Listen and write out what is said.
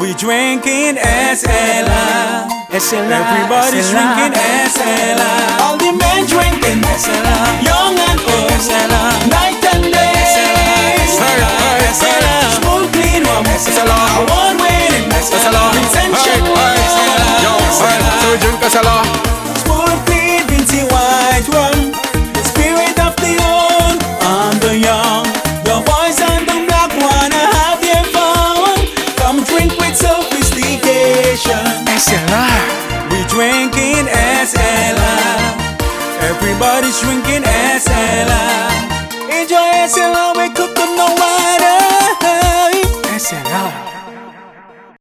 We drinking SLR. Everybody's drinking SLR. All the men drinking SLR. Young and old, night and day. Smooth clean rum, award winning retention. So we drink SLR. Smooth clean vintage white rum, the spirit of the old and the young. The boys and the black wanna have their fun. Come drink with sophistication. SLR. We drinking SLR. Everybody's drinking SLR. Enjoy SLR, we cook up no water. SLR.